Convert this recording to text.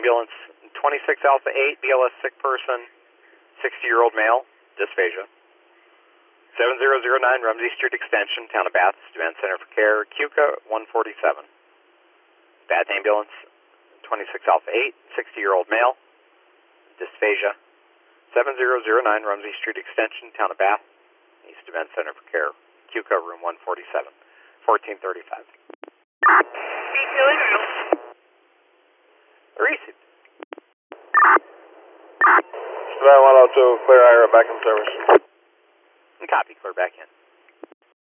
ambulance 26 Alpha 8, BLS sick person, 60-year-old male, dysphagia. 7009 Rumsey Street Extension, Town of Bath, Demand Center for Care, QCA 147. Bath ambulance 26 Alpha 8, 60-year-old male, dysphagia. 7009 Rumsey Street Extension, Town of Bath, East Demand Center for Care, QCA room 147, 1435. Receipt. Savannah 102, clear IRA back in service. Copy, clear back in.